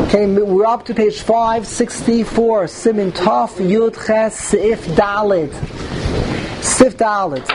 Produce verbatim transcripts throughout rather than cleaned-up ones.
Okay, we're up to page five sixty-four. Simin Tov Yud Ches Sif Dalid. Sif Dalid.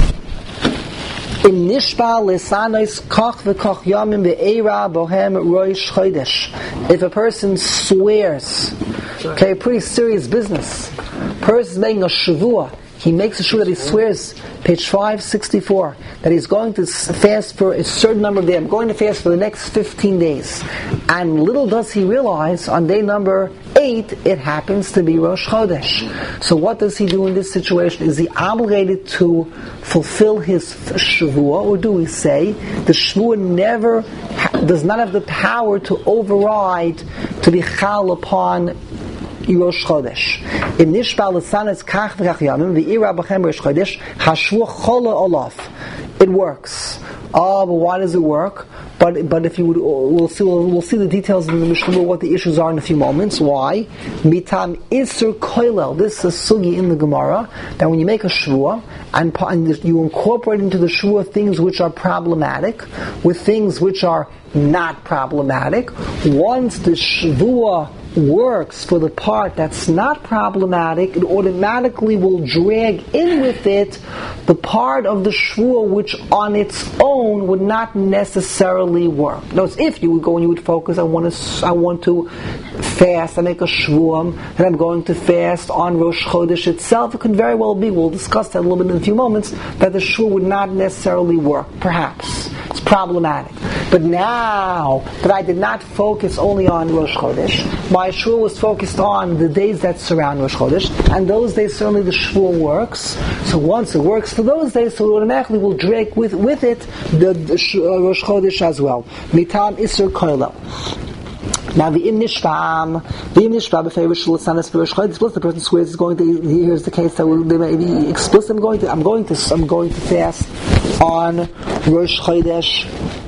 Im Nishba Lesanos Koch v'Koch Yamim ve'Eira Bohem Rosh Chodesh. If a person swears, okay, pretty serious business. Person is making a shavua. He makes a shavua that he swears, page five sixty-four, that he's going to fast for a certain number of days. I'm going to fast for the next fifteen days. And little does he realize, on day number eight, it happens to be Rosh Chodesh. So what does he do in this situation? Is he obligated to fulfill his shavua, or do we say the shavua never ha- does not have the power to override, to be chal upon Rosh Chodesh? In Nishba L'sanas Kach V'Kach Yamim V'Ira B'Chem Rosh Chodesh Hashvua Chola Olaf. It works. Oh, but why does it work? But but if you would, we'll see we'll, we'll see the details in the Mishnah, what the issues are in a few moments. Why? Mitam Isur Koilel. This is a sugi in the Gemara that when you make a shvua and, and you incorporate into the shvua things which are problematic with things which are not problematic, once the shvua works for the part that's not problematic, it automatically will drag in with it the part of the shvua which on its own would not necessarily work. Notice, if you would go and you would focus, I want to, I want to fast, I make a shvua, and I'm going to fast on Rosh Chodesh itself, it could very well be, we'll discuss that a little bit in a few moments, that the shvua would not necessarily work. Perhaps. It's problematic. But now that I did not focus only on Rosh Chodesh, my shvua was focused on the days that surround Rosh Chodesh, and those days certainly the shvua works. So once it works for those days, so it automatically will drag with, with it the, the uh, Rosh Chodesh as well. Mitam Isur Koilel. Now the im nishbam, the im nishbam b'feirush l'sanas v'rosh chodesh. Plus the person swears is going to. Here's the case that will, they may be explicit. I'm going to. I'm going to. I'm going to fast on Rosh Chodesh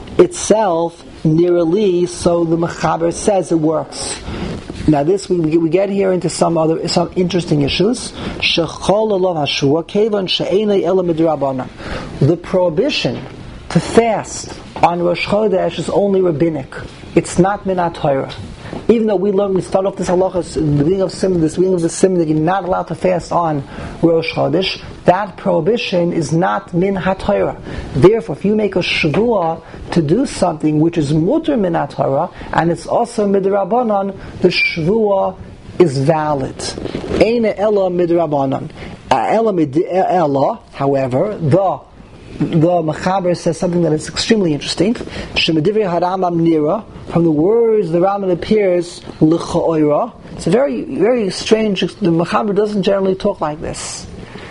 itself, nearly. So the Mechaber says it works. Now this we we get here into some other some interesting issues. Shechol olav hashua kevan she'enei ela midrabanan. The prohibition to fast on Rosh Chodesh is only rabbinic. It's not minat Torah. Even though we learn, we start off this halachas, the beginning of sim, this beginning of the sim, that you're not allowed to fast on Rosh Chodesh, that prohibition is not min ha-Torah. Therefore, if you make a shavua to do something which is mutter min ha-Torah, and it's also midrabanan, the shavua is valid. Eina ella midrabanan. Ella mid ella, however, the The Mechaber says something that is extremely interesting. Shemedivrei Haramam Nira, from the words the Rambam appears l'cha'oira. It's a very, very strange. The Mechaber doesn't generally talk like this.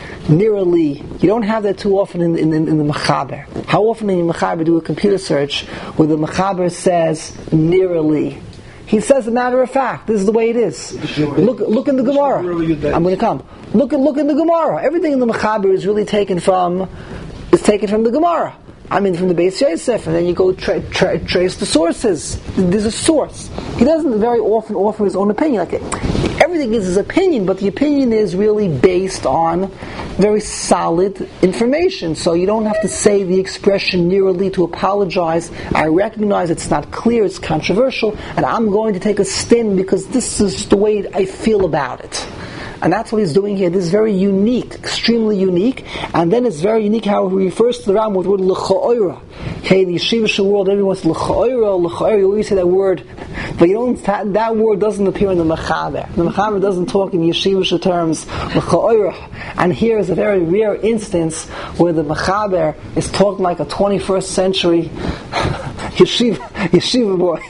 Nearly, you don't have that too often in, in, in the Mechaber. How often in the Mechaber do a computer search where the Mechaber says nearly? He says a matter of fact. This is the way it is. Look, look in the Gemara. I'm going to come. Look, look in the Gemara. Everything in the Mechaber is really taken from. It's taken from the Gemara. I mean, from the Beis Yosef, and then you go tra- tra- trace the sources. There's a source. He doesn't very often offer his own opinion. Like everything is his opinion, but the opinion is really based on very solid information. So you don't have to say the expression nearly to apologize. I recognize it's not clear, it's controversial, and I'm going to take a stand because this is the way I feel about it. And that's what he's doing here. This is very unique, extremely unique. And then it's very unique how he refers to the Ram with the word l'cha'oira. Okay, in the Yeshivish world, everyone's l'cha'oira, l'cha'oira. You always say that word, but you don't. That, that word doesn't appear in the Mechaber. The Mechaber doesn't talk in Yeshivish terms l'cha'oira. And here is a very rare instance where the Mechaber is talking like a twenty-first century yeshiva yeshiva boy.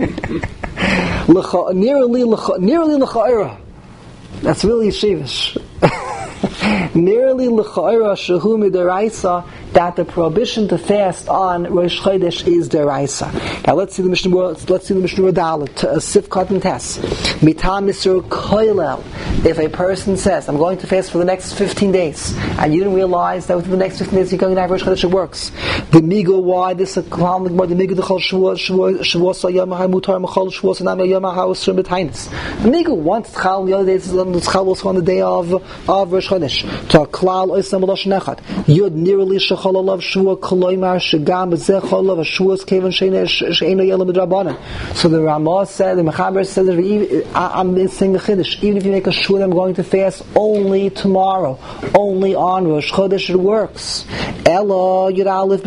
Nearly l'cha'oira. That's really yeshivish. Nearly l'cha'ira shehu midaraisa, that the prohibition to fast on Rosh Chodesh is deraisa. Now let's see the Mishnah. Let's see the Mishnah Dalet Sifkat and Tes. Mitam Isur Koilel. If a person says, "I'm going to fast for the next fifteen days," and you didn't realize that within the next fifteen days you're going to have Rosh Chodesh, it works. The migo, why this? The migo the chol shvuos shvuos yom hamutar machol shvuos anam yom hausrim b'tainis. The migo once chal the other days chal also on the day of of Rosh Chodesh. To klal oisam b'loshen echad. Yud nearly shach chololav shvua koloimar shegam bezeh chololav shvuas kevan she'ena yela midrabanan. So the Ramah said, the Mechaber said, that I'm saying a chiddush. Even if you make a shvua, I'm going to fast only tomorrow, only on Rosh Chodesh. It works. Ella yiralif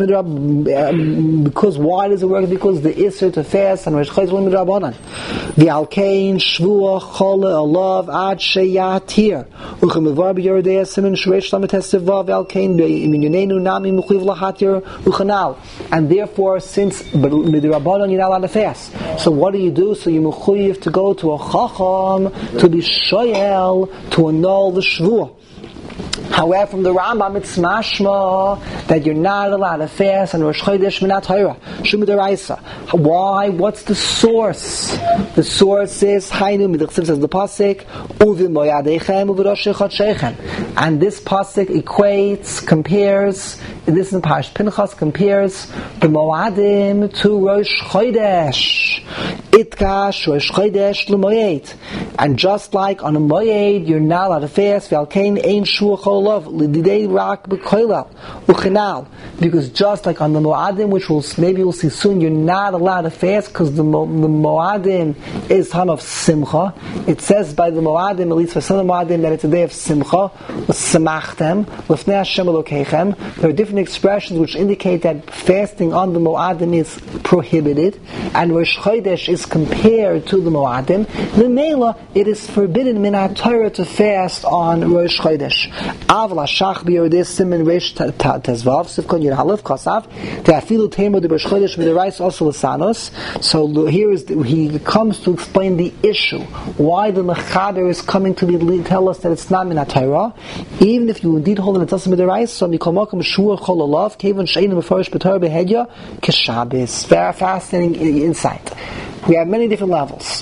midrab. Because why does it work? Because the isser to fast and Rosh Chodesh midrabanan. The alkein shvua chola alav ad sheyatir. Uchemevar b'yordei simin shreish lamet hesivav alkein b'iminyonenu nami muchiv lahatir uchanal. And therefore, since midrabanan you're not allowed to fast. So what do you do? So you mechuyev to go to a chacham to be shoyel to annul the shvua. However, from the Rambam, it's mashma that you're not allowed to fast on Rosh Chodesh Minat Torah. Shum D'Oraisa. Why? What's the source? The source is Hainu Midchsiv, says the pasuk Uvim Moyadechem Uvirosh Chodshechem, and this pasuk equates, compares. This in Parash Pinchas compares the Moadim to Rosh Chodesh. Itkash Rosh Chodesh l'Moed, and just like on a Moed, you're not allowed to fast. V'alkein ein shua cholov l'didei rak b'koilal uchinal, because just like on the Moadim, which we'll maybe we'll see soon, you're not allowed to fast because the, Mo, the Moadim is time of Simcha. It says by the Moadim, at least for some of the Moadim, that it's a day of Simcha. L'semachtem l'fnei Hashem Elokeichem. There are different expressions which indicate that fasting on the Moadim is prohibited, and Rosh Chodesh is compared to the Moadim. The Mela, it is forbidden Minat Torah to fast on Rosh Chodesh. Avla Shach b'Yordei Simin Reish Tezvav Sivkon Yud Halef Kasav Te'afilu Teimo de Rosh Chodesh B'Derais Also L'Sanos. So here is the, he comes to explain the issue why the Mechaber is coming to be, tell us that it's not Minat Torah, even if you indeed hold it it's also B'Derais. So Mikol Mokum Shur Chol Olav Kevan Sheinu Mefarish B'Torah B'Hedya Keshabis. Very fascinating insight. We have many different levels.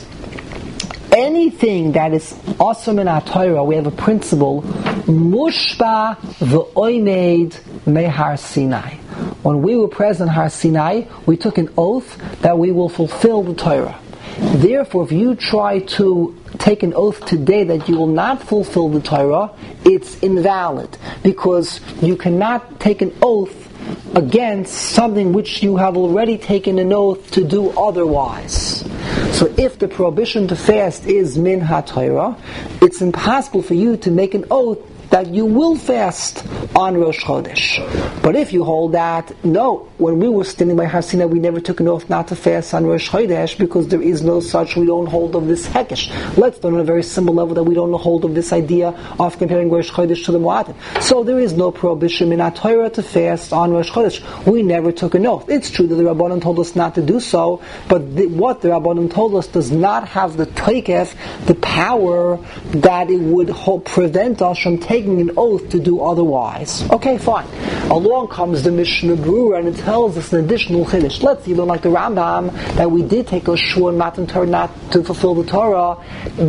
Anything that is awesome in our Torah, we have a principle, Mushba v'oimed mehar Sinai. When we were present in Har Sinai, we took an oath that we will fulfill the Torah. Therefore, if you try to take an oath today that you will not fulfill the Torah, it's invalid, because you cannot take an oath against something which you have already taken an oath to do otherwise. So if the prohibition to fast is min ha-Torah, it's impossible for you to make an oath that you will fast on Rosh Chodesh. But if you hold that, no, when we were standing by Har Sinai, we never took an oath not to fast on Rosh Chodesh because there is no such, we don't hold of this hekesh. Let's learn on a very simple level that we don't hold of this idea of comparing Rosh Chodesh to the Moadim. So there is no prohibition in our Torah to fast on Rosh Chodesh. We never took an oath. It's true that the Rabbanan told us not to do so, but the, what the Rabbanan told us does not have the toikef, the power that it would hold, prevent us from taking an oath to do otherwise. Okay, fine. Along comes the Mishnah Berurah and it tells us an additional chiddush. Let's see, like the Rambam, that we did take a shur and matan Torah not to fulfill the Torah.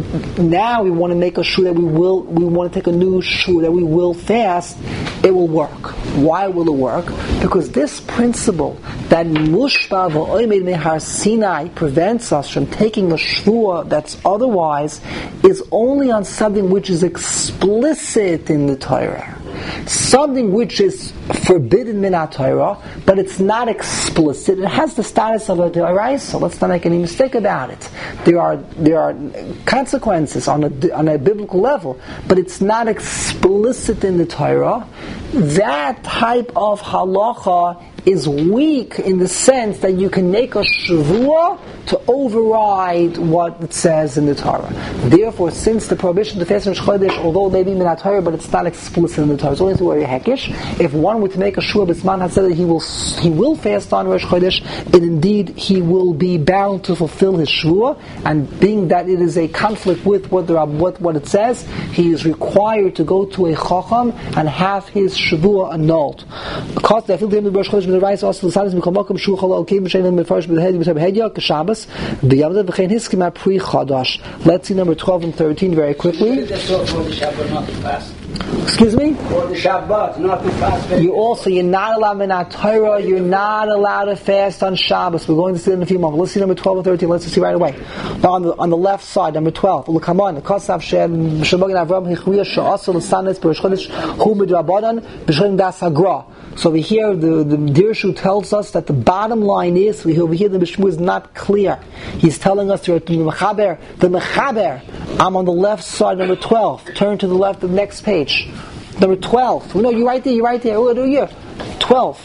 Now we want to make a shur that we will. We want to take a new shur that we will fast. It will work. Why will it work? Because this principle that Mushba v'oimed mehar Sinai prevents us from taking a shvua that's otherwise is only on something which is explicit in the Torah. Something which is forbidden min ha-Torah, but it's not explicit. It has the status of a d'oraisa. Let's not make any mistake about it. There are there are consequences on a on a biblical level, but it's not explicit in the Torah. That type of halacha is weak in the sense that you can make a shavua to override what it says in the Torah. Therefore, since the prohibition to fast on Rosh Chodesh, although it may be min ha-Torah, but it's not explicit in the Torah, it's only through a hekesh. If one were to make a shua, Bisman had said that he will he will fast on Rosh Chodesh, and indeed he will be bound to fulfill his shua. And being that it is a conflict with what the what what it says, he is required to go to a chacham and have his shavua annulled. Because the feel the Rosh Chodesh rise also the silence become welcome shul chalal kim shein mit first with head with hedya kashabas the yamad v'chein hiskema pre chadash. Let's see number twelve and thirteen very quickly. Excuse me? Or the Shabbat, not the fast. You also, you're not allowed minat Torah, you're not allowed to fast on Shabbos. We're going to see it in a few moments. Let's see number twelve or thirteen. Let's see right away. Now on the on the left side, number twelve. Look, come on. The Kosav Shem Shemogin Avram Hichriya Sha'asal L'Sanes B'Rosh Chodesh Hu Midrabanan B'Shem Das Hagra. So over here, the, the Dirshu tells us that the bottom line is, we over here the Mishmu is not clear. He's telling us the Mechaber, the Mechaber. I'm on the left side, number twelve. Turn to the left of the next page. Number twelve. No, you're right there, you're right there. What do you? twelve.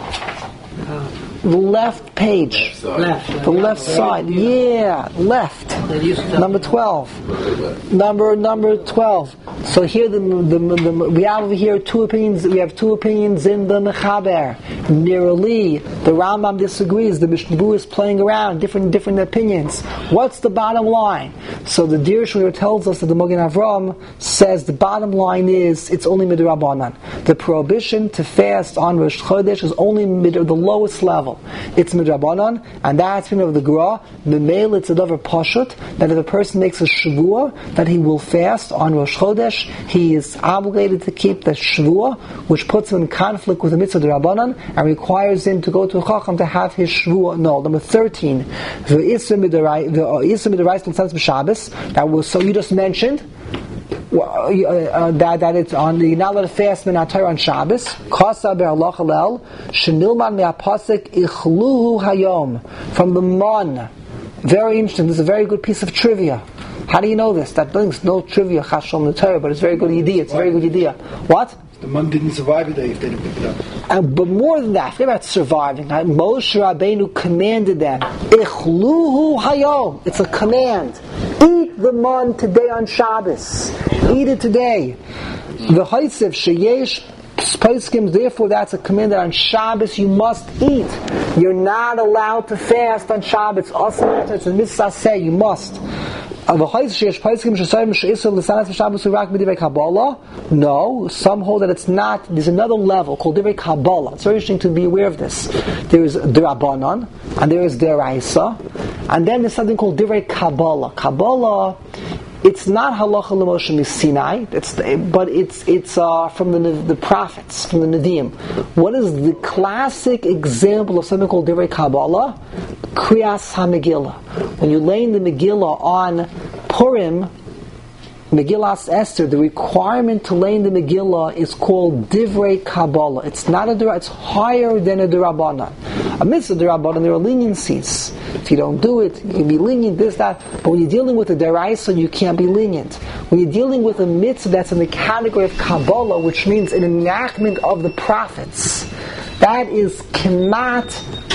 The left page. Left. The left side. Yeah, left. Number twelve. Number number twelve. So here the, the, the we have over here two opinions. We have two opinions in the Mechaber. Nearly, the Rambam disagrees. The Mishnah Berurah is playing around, different different opinions. What's the bottom line? So the Dirshu tells us that the Magen Avram says the bottom line is it's only midrabanan. The prohibition to fast on Rosh Chodesh is only mid, the lowest level. It's midrabanan, and that's been of the Gra. The male, it's another pashut that if a person makes a shavua that he will fast on Rosh Chodesh, he is obligated to keep the shavua, which puts him in conflict with the mitzvah d'Rabbanan and requires him to go to a chacham to have his shvua null. Number thirteen, the isra midarais l'tzanis b'Shabbos. That was so you just mentioned. Uh, uh, that, that it's on the you're not allowed to fast minat Torah on Shabbos. Kasa be'Halach Halel shenilman me'apasik ichluhu hayom from the Mon. Very interesting. This is a very good piece of trivia. How do you know this? That brings no trivia chashom the Torah, but it's a very good idea. It's a very good idea. What? The man didn't survive it if they didn't pick it up. Uh, but more than that, forget about surviving. Moshe Rabbeinu commanded them. Ichluhu hayom. It's a command. Eat the man today on Shabbos. Eat it today. The Haitziv sheyesh Paiskim, therefore that's a command that on Shabbos you must eat. You're not allowed to fast on Shabbos. Also, it's a mitzvah say you must. No, some hold that it's not. There's another level called Divrei Kabbalah. It's very interesting to be aware of this. There is D'Rabbanan, and there is D'Oraisa, and then there's something called Divrei Kabbalah. Kabbalah, it's not halacha l'Moshe Sinai, it's but it's it's uh, from the the prophets, from the Nevi'im. What is the classic example of something called Divrei Kabbalah? Kriyas HaMegillah. When you lay in the Megillah on Purim, Megillas Esther, the requirement to lay in the Megillah is called Divrei Kabbalah. It's not a Dura, it's higher than a D'Rabbanan. A mitzvah D'Rabbanan, there are leniencies. If you don't do it, you can be lenient, this, that. But when you're dealing with a D'Oraisa, you can't be lenient. When you're dealing with a mitzvah that's in the category of Kabbalah, which means an enactment of the prophets, that is kemat,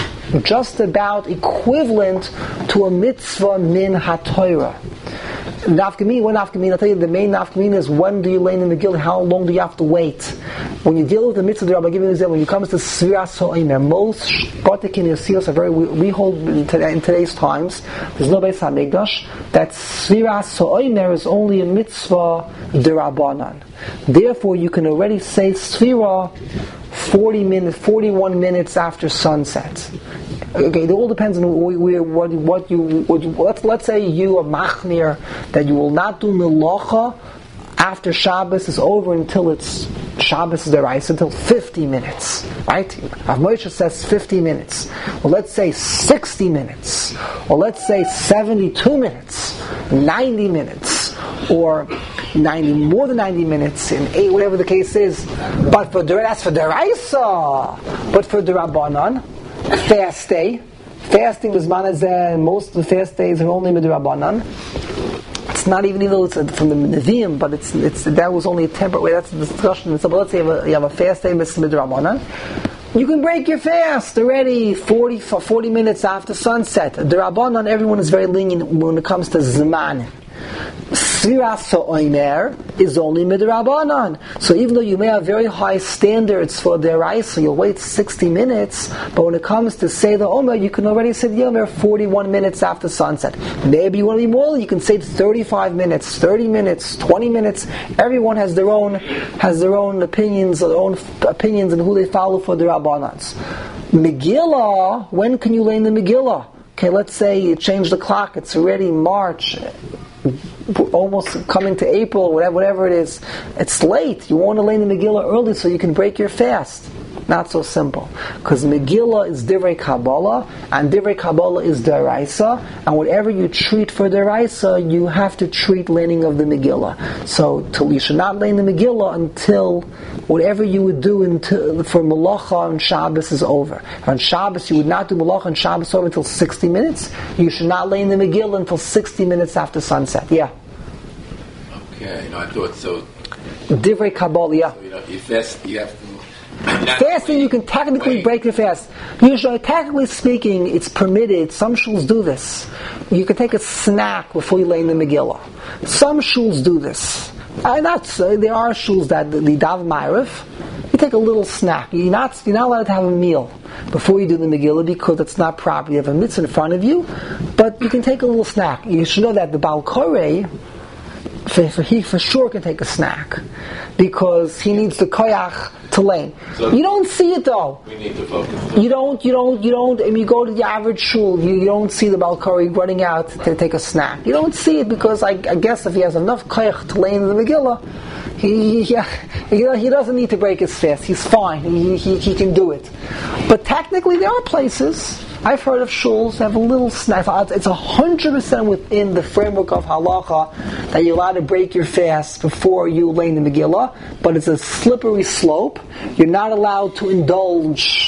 just about equivalent to a mitzvah min ha-Torah. Nafkamin, one nafkamin, I'll tell you the main nafkamin is when do you lay in the Megillah, how long do you have to wait? When you deal with the mitzvah, I'll give you an example. When it comes to Sfiras HaOmer, most Shkotik and Yosios are very, we, we hold in, today, in today's times, there's no Beis HaMikdash, that Sfiras HaOmer is only a mitzvah d'Rabbanan. Therefore, you can already say Sfira forty minutes, forty-one minutes after sunset. Okay, it all depends on where, what, what you. What you let's, let's say you are machmir that you will not do melacha after Shabbos is over until it's Shabbos is deraisa until fifty minutes, right? Rav Moshe says fifty minutes. Well, let's say sixty minutes, or let's say seventy-two minutes, ninety minutes, or ninety more than ninety minutes, in eight, whatever the case is. But for that's for deraisa, but for D'Rabbanan, fast day. Fasting is manazeh. Most of the fast days are only midrabanan. It's not even, even though it's from the Nevi'im, but it's it's that was only a temporary. That's the discussion. So, but let's say you have a, you have a fast day, midrabanan. You can break your fast already forty, forty minutes after sunset. D'Rabbanan, everyone is very lenient when it comes to zman. Sfiras HaOmer is only midrabanan. So even though you may have very high standards for the D'Oraisa, you'll wait sixty minutes, but when it comes to say the Omer, you can already say the Omer forty-one minutes after sunset. Maybe you want to be more, you can say thirty-five minutes, thirty minutes, twenty minutes. Everyone has their own has their own opinions, their own opinions on who they follow for the Rabbanans. Megillah, when can you lay in the Megillah? Okay, let's say you change the clock. It's already March, almost coming to April, whatever, whatever it is. It's late. You want to lay the Megillah early so you can break your fast. Not so simple. Because Megillah is Divrei Kabbalah, and Divrei Kabbalah is Deraisa, and whatever you treat for Deraisa, you have to treat laning of the Megillah. So till you should not lay in the Megillah until whatever you would do until, for Malacha on Shabbos is over. On Shabbos, you would not do Malacha on Shabbos over until sixty minutes. You should not lay in the Megillah until sixty minutes after sunset. Yeah. Okay, no, I thought so. Divrei Kabbalah, yeah. So, you know, you fast, you have to. Fasting, you can technically break the fast. Usually, technically speaking, it's permitted. Some shuls do this. You can take a snack before you lay in the Megillah. Some shuls do this. Uh, not so, there are shuls that the Dav Ma'ariv, you take a little snack. You're not you're not allowed to have a meal before you do the Megillah because it's not proper. You have a mitzvah in front of you, but you can take a little snack. You should know that the Baal Koreh, For, for he for sure can take a snack because he needs the koyach to lane. So you don't see it though. We need to focus. You don't. You don't. You don't. If you go to the average shul, you, you don't see the Balkari running out to take a snack. You don't see it because I, I guess if he has enough koyach to lane in the Megillah, he he, he he doesn't need to break his fast. He's fine. He he he can do it. But technically, there are places. I've heard of shuls that have a little snack. It's a hundred percent within the framework of halacha that you're allowed to break your fast before you lay in the Megillah, but it's a slippery slope. You're not allowed to indulge.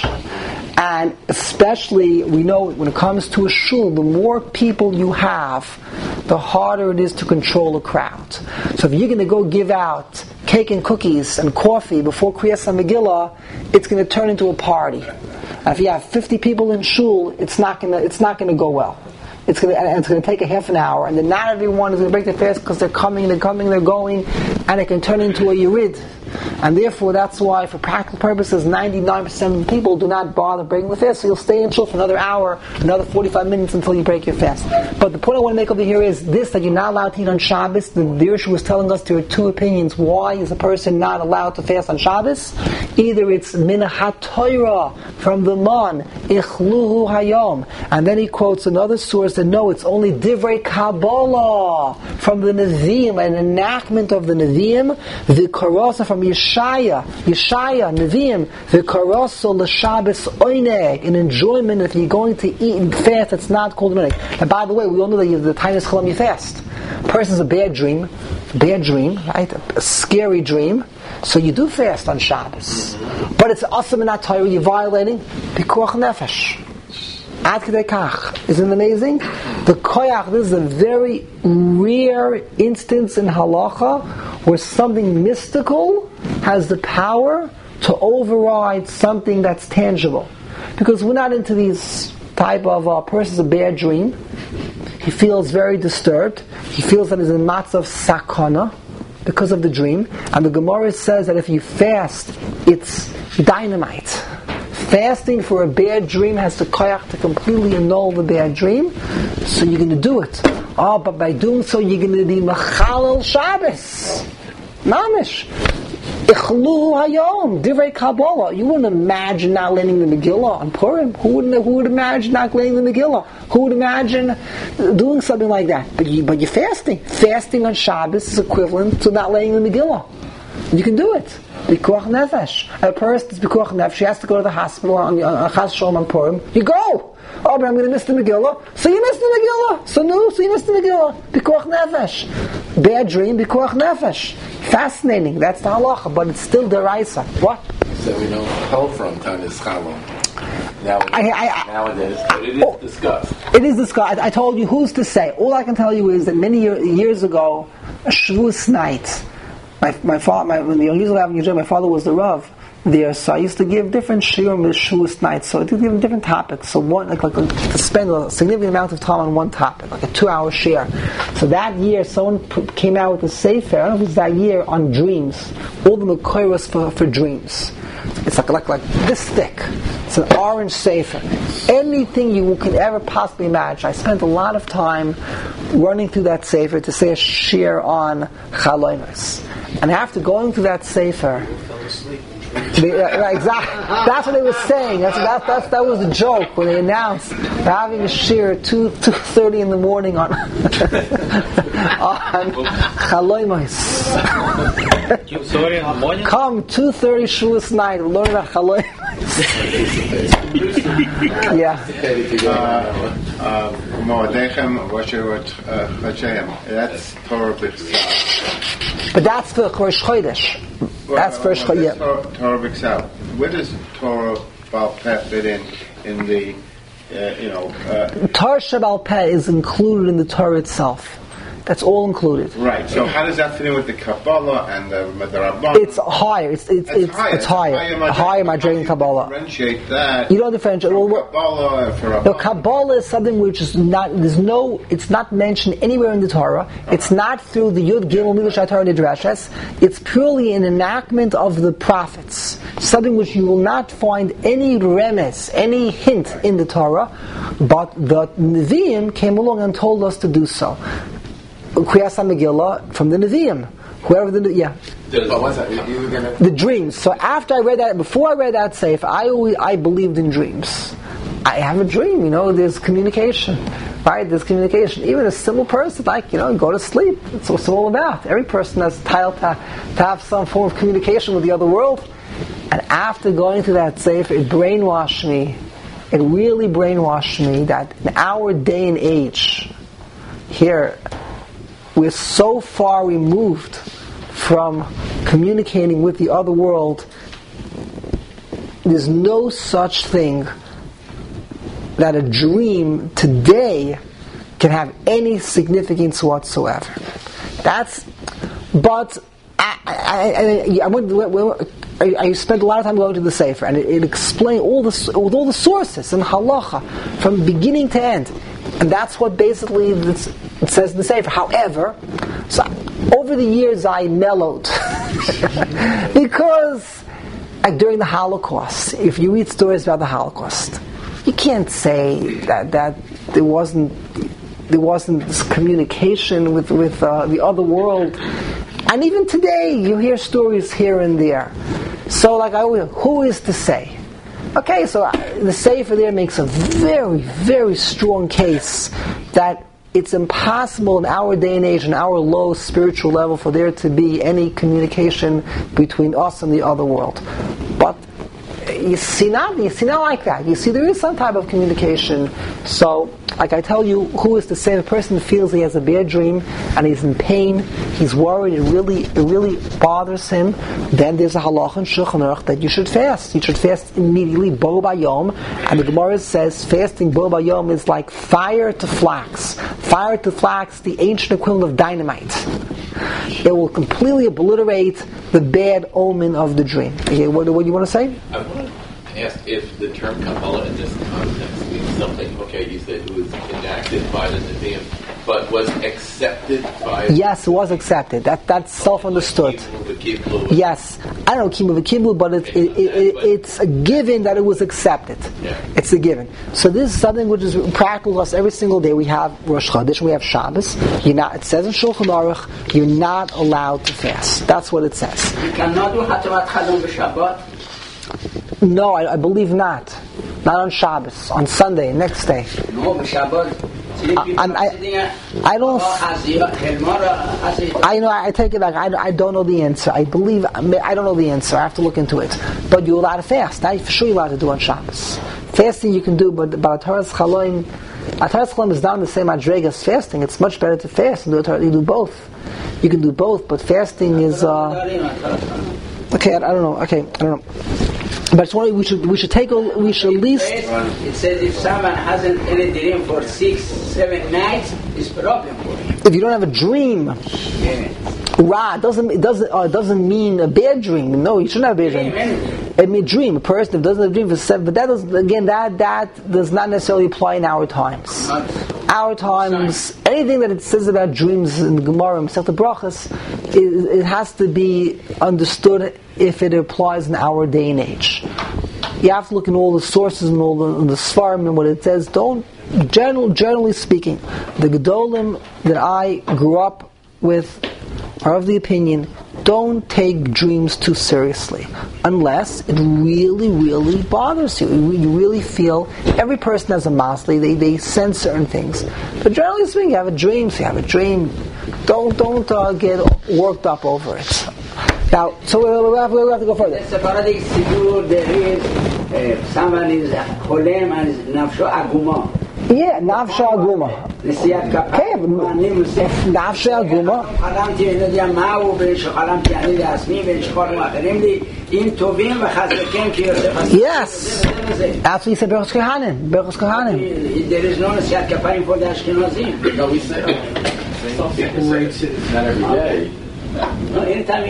And especially, we know when it comes to a shul, the more people you have, the harder it is to control a crowd. So if you're going to go give out cake and cookies and coffee before Kriyas HaMegillah, it's going to turn into a party. And if you have fifty people in shul, it's not going to it's not going to go well. It's going to and it's going to take a half an hour, and then not everyone is going to break their fast because they're coming, they're coming, they're going, and it can turn into a yerid. And therefore, that's why, for practical purposes, ninety-nine percent of the people do not bother breaking the fast. So you'll stay in shul for another hour, another forty-five minutes until you break your fast. But the point I want to make over here is this: that you're not allowed to eat on Shabbos. The Dirshu was telling us there are two opinions. Why is a person not allowed to fast on Shabbos? Either it's min haTorah from the man, ichluhu hayom, and then he quotes another source that no, it's only divrei Kabbalah from the Nevi'im, an enactment of the Nevi'im, the Karasa from Yeshaya, Yeshaya, Nevi'im, the Karasa l'Shabbos oineg, an enjoyment if you're going to eat and fast, it's not called an oineg. And by the way, we all know that you have the tiniest chalam you fast. A person's a bad dream, bad dream, right? A scary dream. So you do fast on Shabbos. But it's awesome and not Torah, you're violating Pikuach Nefesh. Ad Kedei Kach. Isn't it amazing? The koyach, this is a very rare instance in halacha where something mystical has the power to override something that's tangible. Because we're not into these type of uh, person's a bad dream. He feels very disturbed. He feels that he's in matzav of sakana because of the dream. And the Gemara says that if you fast, it's dynamite. Fasting for a bad dream has the koyach to completely annul the bad dream. So you're going to do it. Oh, but by doing so, you're going to be Machalel Shabbos. Mamish. Ichlu hayom, divrei Kabbalah. You wouldn't imagine not learning the Megillah on Purim. Who wouldn't? Who would imagine not learning the Megillah? Who would imagine doing something like that? But you, but you're fasting. Fasting on Shabbos is equivalent to not laying the Megillah. You can do it. Pikuach Nefesh. A person is Pikuach Nefesh. She has to go to the hospital on Chas Shalom on Purim. You go. Oh, but I'm going to miss the Megillah. So you missed the Megillah. So no, so you missed the Megillah. Pikuach Nefesh. Bad dream, Pikuach Nefesh. Fascinating. That's the halacha, but it's still deraisa. What? So we don't hold from Tanis Chalom. Nowadays, I, I, I, nowadays, but it is oh, discussed. It is discussed. I, I told you who's to say. All I can tell you is that many year, years ago, a Shavuos night, my my father, my, when the Yisrael Avenue, my father was the Rav there, so I used to give different shiurim with Shavuos nights. So I did give different topics. So one, like, like to spend a significant amount of time on one topic, like a two-hour share. So that year, someone put, came out with a sefer. I don't know if it was that year on dreams. All the mekoros for for dreams. It's like like like this thick. It's an orange sefer. Anything you can ever possibly imagine. I spent a lot of time running through that sefer to say a shir on chalonos. And after going through that sefer, The, uh, right, exactly. That's what they were saying. That's, that, that's, that was the joke when they announced they're having a shir at two two thirty in the morning on on Chaloimos. Sorry, in the morning. Come two thirty Shavuos night. We'll learn about Chaloimos. Yeah. Moadechem, Vasherot Chachem. That's Torah B'Chsav. But that's for Rosh Chodesh. That's for Rosh Chodesh. Torah B'Chsav. Where does Torah Baal Peh fit in in the, uh, you know? Uh, Torah Sheba'al Peh is included in the Torah itself. That's all included. Right. So how does that fit in with the Kabbalah and the Medrabban? It's higher. It's it's it's, it's higher. It's higher. A higher Madrei than Kabbalah. Differentiate that. You don't differentiate. Well, Kabbalah for no, Kabbalah is something which is not. There's no. It's not mentioned anywhere in the Torah. Uh-huh. It's not through the Yud Gimel Midrash Torah Nidreshes. It's purely an enactment of the prophets. Something which you will not find any remes, any hint in the Torah, but the Nevi'im came along and told us to do so. Kriyas HaMegillah from the Nevi'im. Whoever the yeah. Oh, what's that? You were gonna... The dreams. So after I read that, before I read that sefer, I always, I believed in dreams. I have a dream, you know. There's communication, right? There's communication. Even a simple person, like you know, go to sleep. It's what it's all about. Every person has title to, to have some form of communication with the other world. And after going through that sefer, it brainwashed me. It really brainwashed me that in our day and age, here. We're so far removed from communicating with the other world. There's no such thing that a dream today can have any significance whatsoever. That's, but I, I, I, I, went, I, I spent a lot of time going to the Sefer, and it, it explained all the with all the sources and halacha from beginning to end. And that's what basically this, it says in the Sefer. However, so over the years I mellowed because like during the Holocaust, if you read stories about the Holocaust, you can't say that, that there wasn't there wasn't this communication with with uh, the other world. And even today, you hear stories here and there. So, like I always, who is to say? Okay, so the Sefer there makes a very, very strong case that it's impossible in our day and age, in our low spiritual level, for there to be any communication between us and the other world. But you see not, you see not like that. You see there is some type of communication. So, like I tell you, who is to say? The person feels he has a bad dream and he's in pain, he's worried, it really, it really bothers him. Then there's a halacha in Shulchan Aruch that you should fast. You should fast immediately, bo bayom. And the Gemara says fasting bo bayom is like fire to flax. Fire to flax, the ancient equivalent of dynamite. It will completely obliterate the bad omen of the dream. Okay, what, what do you want to say? I want to ask if the term Kabbalah in this context means something. Okay, you said it was enacted by the Nevi'im, but was accepted by... Yes, it was accepted. That That's self-understood. Yes. I don't know Kimu v'Kiblu, but it, it, it, it, it's a given that it was accepted. Yeah. It's a given. So this is something which is practical to us every single day. We have Rosh Chodesh, we have Shabbos. You're not, it says in Shulchan Aruch, you're not allowed to fast. That's what it says. You cannot do Hatavat Chalom b'Shabbat? No, I, I believe not. Not on Shabbos. On Sunday, next day. No, b'Shabbat. I, I, I don't. I know. I take it like I, I don't know the answer. I believe I don't know the answer. I have to look into it. But you're allowed to fast. I for sure you're allowed to do on Shabbos. Fasting you can do, but but Ataras Chaloim, Ataras Chaloim is down the same adrega as fasting. It's much better to fast and do it. You do both. You can do both, but fasting is. Uh, okay, I, I don't know. Okay, I don't know. But it's one we should we should take a, we should at least. It says if someone hasn't any dream for six, seven nights, it's problem for him. If you don't have a dream, Yeah. Ra doesn't it doesn't uh, doesn't mean a bad dream. No, you shouldn't have a bad dream. It means dream. A person doesn't have a dream for seven, but that does again that that does not necessarily apply in our times. Our times, anything that it says about dreams in the Gemara, Masechta Brachos, it, it has to be understood if it applies in our day and age. You have to look in all the sources and all the, the Svarim and what it says. Don't general, generally speaking, the Gedolim that I grew up with are of the opinion don't take dreams too seriously, unless it really, really bothers you. You really feel, every person has a masli, they, they sense certain things. But generally speaking, you have a dream, so you have a dream. Don't don't uh, get worked up over it. Now, so we'll have, we'll have to go further. The Sephardic Sidur, there is uh, someone is Holem and is Nafsho Aguma. Yeah, Nafsha Aguma. נשיאת כפיים, אני מוסיף נפשי הגומה. חלמתי, אני יודע מהו, ושחלמתי אני לעצמי, ושחולים אחרים לי, אם טובים וחזקים כי יוסף עשו. Yes, that's what he said, Berchus Kohanim. Berchus Kohanim. There is no נשיאת כפיים for the Ashkenazim. No, we say, some people say it's not every day. No, anytime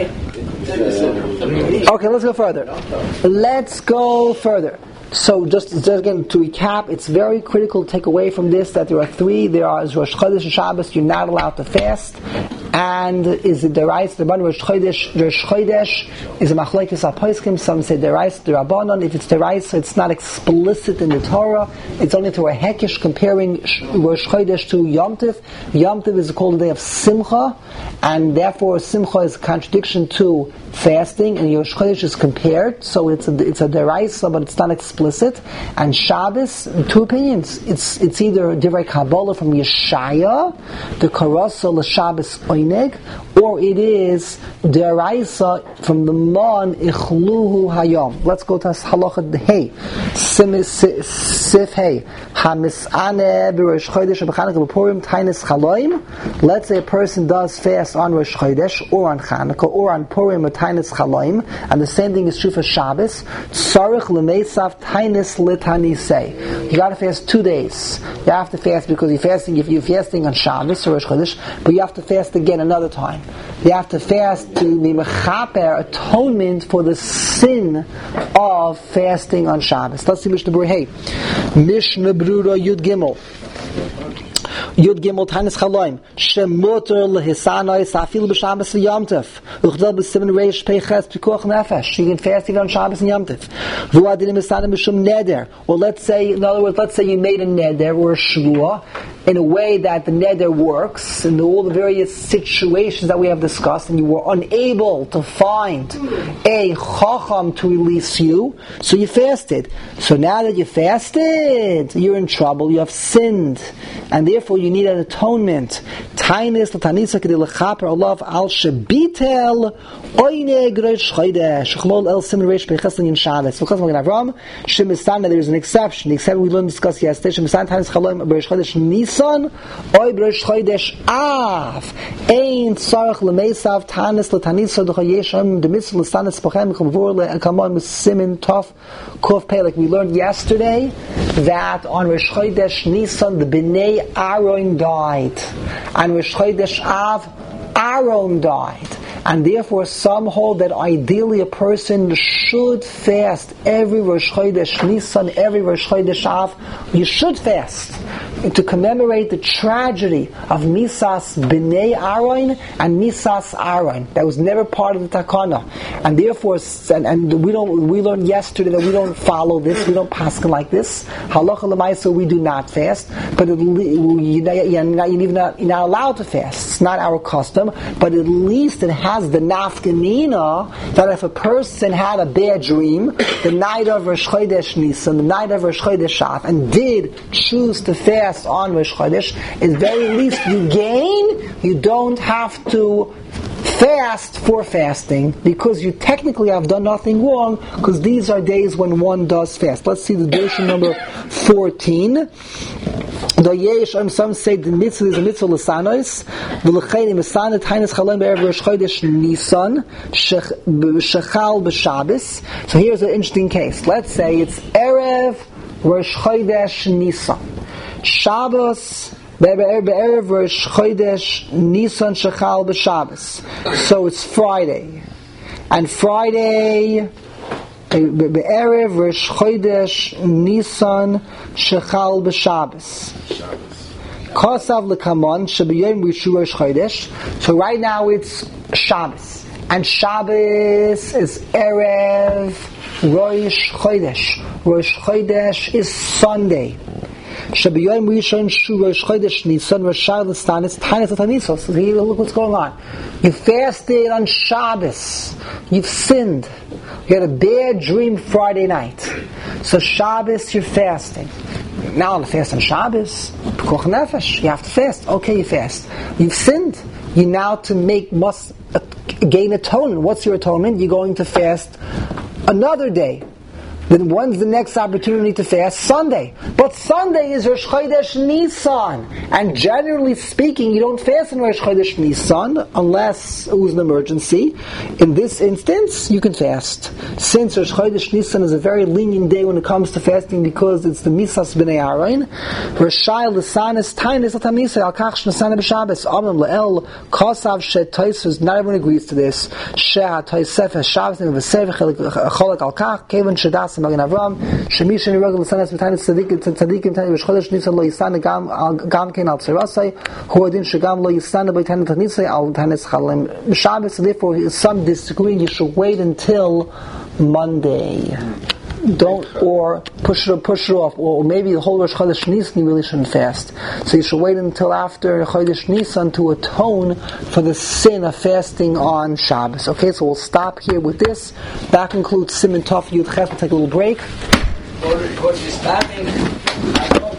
you... Okay, let's go further. Let's go further. So just, just again to recap, it's very critical to take away from this that there are three. There are Rosh Chodesh and Shabbos. You're not allowed to fast. And is it the rice? The one Rosh Chodesh, Rosh Chodesh is a machlokes haposkim. Some say the rice, the Rabbanon. If it's the rice, it's not explicit in the Torah. It's only through a hekesh comparing Rosh Chodesh to Yom Tov. Yom Tov is called a day of Simcha, and therefore Simcha is a contradiction to fasting, and Rosh Chodesh is compared. So it's a it's a deraisa, but it's not explicit. And Shabbos, two opinions. It's it's either Divrei Kabbalah from Yeshaya, the Karasa l'Shabbos Oineg, or it is deraisa from the Mon Ichluhu Hayom. Let's go to Halacha Hey, Sif Hey, Hamisane b'Rosh Chodesh b'Chanukah b'Purim Tainis Chaloim. Let's say a person does fast on Rosh Chodesh or on Chanukah or on Purim or Tainis Chaloim, and the same thing is true for Shabbos. Tzarich l'Meisav Tainis L'Tanisei. You got to fast two days. You have to fast because you're fasting. If you're fasting on Shabbos or Rosh Chodesh, but you have to fast again another time. You have to fast to be mechaper, atonement for the sin of fasting on Shabbos. Let's see Mishnah Berurah. Hey, Mishnah Berurah Yud Gimel. Yud Gimel Tanis Chaloim Shemuter lehisanoi safil b'Shabbos v'Yom Tov uchdal b'simen reish peiches pikuach nefesh. You can fast even on Shabbos and Yom Tov. V'uadinim esanim b'shum neder. Well, let's say, in other words, let's say you made a neder or a shvua in a way that the neder works in all the various situations that we have discussed, and you were unable to find a chacham to release you, so you fasted. So now that you fasted, you're in trouble. You have sinned, and therefore you need an atonement. Tainis l'tanisa k'dei l'chaper olav al shebitel oineg rosh chodesh shlol el simen reish peiches l'yin Shabbos. Because we're going to Avram Shemisana, there is an exception. The exception we learned discussed yesterday. Shemisana Tainis Chaloim b'Rosh Chodesh Nisan oy b'Rosh Chodesh Av ein tzarich l'meisav Tainis l'tanisa d'chayesham d'mitzvah l'stanis pochem k'mvur le'akamon m'simen tof kuf pei. Like we learned yesterday that on Rosh Chodesh Nisan the Bnei Aaron died. On Rosh Chodesh Av, Aaron died. And therefore some hold that ideally a person should fast every Rosh Chodesh Nisan, every Rosh Chodesh Av. You should fast to commemorate the tragedy of Misas Bnei Aaron and Misas Aaron. That was never part of the Takana. And therefore, and, and we don't, we learned yesterday that we don't follow this, we don't paskin like this. Halacha l'maisa, we do not fast, but it, you're, not, you're, not, you're, not, you're not allowed to fast. It's not our custom, but at least it has the nafkamina that if a person had a bad dream the night of Rosh Chodesh Nisan, the night of Rosh Chodesh Av, and did choose to fast on Rosh Chodesh, at very least you gain. You don't have to fast for fasting because you technically have done nothing wrong, because these are days when one does fast. Let's see the dosha number fourteen. Some say the mitzvah is a mitzvah l'sanos. V'lechein mitzvah tainis chaloim be'erev Rosh Chodesh Nisan shechal b'Shabbos. So here's an interesting case. Let's say it's erev Rosh Chodesh Nisan, Shabbos be'erev Rosh Chodesh Nisan shechal b'Shabbos. So it's Friday, and Friday be'erev Rosh Chodesh Nisan shechal b'Shabbos. Kosav l'kamon shebiyom rishu Rosh Chodesh. So right now it's Shabbos, and Shabbos is erev Rosh Chodesh. Rosh Chodesh is Sunday. Shabiyom Rishon Shu Rosh Chodesh Nisan Rashar L'Stanis Tanis Atanisos. So here, look what's going on. You fasted on Shabbos. You've sinned. You had a bad dream Friday night. So Shabbos, you're fasting. Now on the fast on Shabbos, Pekuach Nefesh, you have to fast. Okay, you fast. You've sinned. You now to make must uh, gain atonement. What's your atonement? You're going to fast another day. Then when's the next opportunity to fast? Sunday. But Sunday is Rosh Chodesh Nisan. And generally speaking, you don't fast on Rosh Chodesh Nisan unless it was an emergency. In this instance, you can fast. Since Rosh Chodesh Nisan is a very lenient day when it comes to fasting because it's the Misas B'nei Aaron, Rashai L'sanis Tainis Atamisa Al Kach Shnesana B'Shabbos Amim Le'el Kosav Shet Toisus. Not everyone agrees to this. Sheh Toisef Shabbos and V'Sev Cholek Al Kach Kevin Shedas Magen Avram Shemish and Regular Sanas B'Tanis Tzadikim Tzadikim Tani Rosh Chodesh Nisan Lo Yisana Gam Gam Ken Al Tzirasai Huadin Shagam Lo Yisana B'Tanis Tanisai Al Tanis Chalem B'Shabbos. So therefore, some disagree. You should wait until Monday. Don't or push it push it off, or maybe the whole Rosh Chodesh Nisan you really shouldn't fast. So you should wait until after Chodesh Nisan to atone for the sin of fasting on Shabbos. Okay, so we'll stop here with this. That concludes Siman Tov Yud Ches. We'll take a little break. Or, or starting,